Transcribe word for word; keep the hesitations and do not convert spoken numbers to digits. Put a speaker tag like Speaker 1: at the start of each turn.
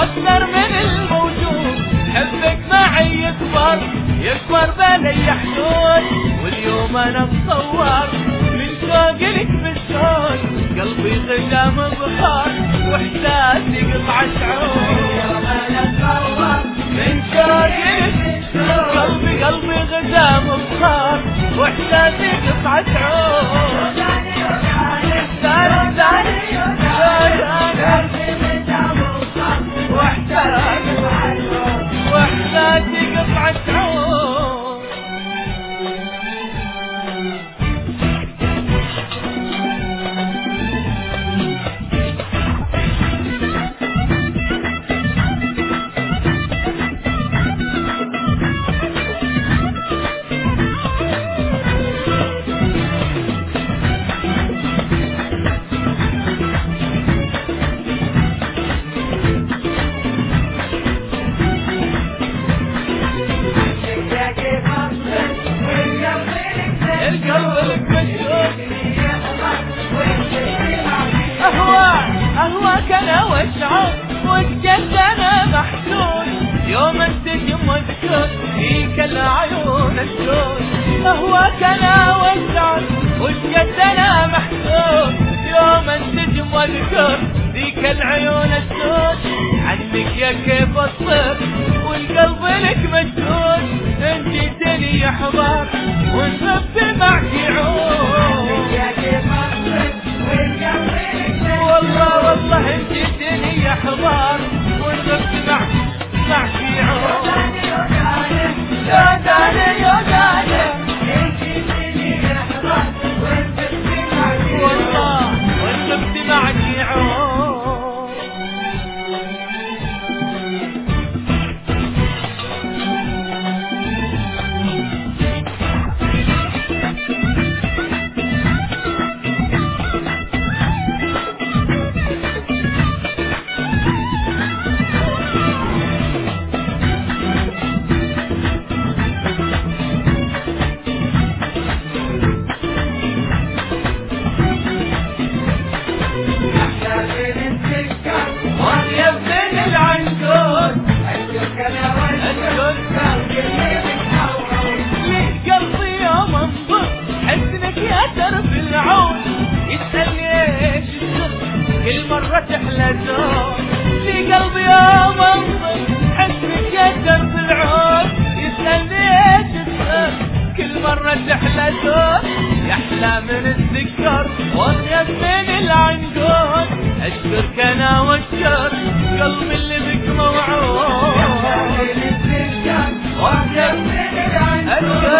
Speaker 1: واكثر من الموجود. حبك معي يكبر يكبر بلي حدود، واليوم انا اتصور من شوق لك بالشوق، قلبي غدا بخار واحساسي قطعة عود. انا اتصور من شوق لك قلبي قلبي غدا بخار واحساسي قطعة عود. داني داني واحساسي قطعة عود. أهواك أنا والشعور والجد أنا محزون، يوم انسجم واذكر فيك العيون السود. أهواك أنا والشعور والجد أنا محزون، يوم انسجم واذكر فيك العيون السود. عنك يا كيف الصف والقلب لك مشدود، انت جيتني يا حباب ونبت معك عود. يا كيف الصف والقلب لك والله والله انت جيتني يا حباب ونبت معك معك عود. يا داني يا داني انت جيتني يا حباب ونبت معك والله ونبت معك عود. كل مرة تحلى زود في قلبي يا منظر، حسك يا درب العود يسألني ايش السر. كل مرة تحلى زود يحلى من السكر واطيب من العنقود. اشكرك انا واشكر قلبي اللي بك موعود. واطيب من العنقود